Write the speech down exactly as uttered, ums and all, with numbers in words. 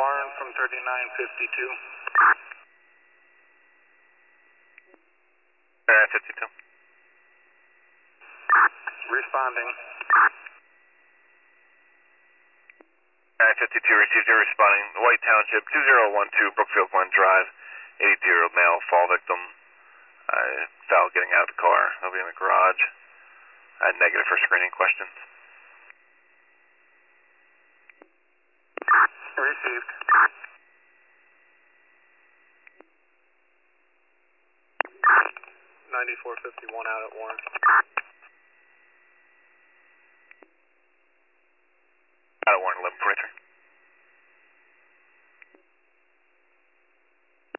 Warren from thirty-nine fifty-two. thirty-nine fifty-two. Responding. thirty-nine fifty-two received your responding. White Township, two zero one two Brookfield Glen Drive, eighty-two-year-old male, fall victim. Uh, foul getting out of the car. They'll be in the garage. Uh, negative for screening questions. Received. ninety-four fifty-one out at Warren. Out of Warren, eleven forty-three.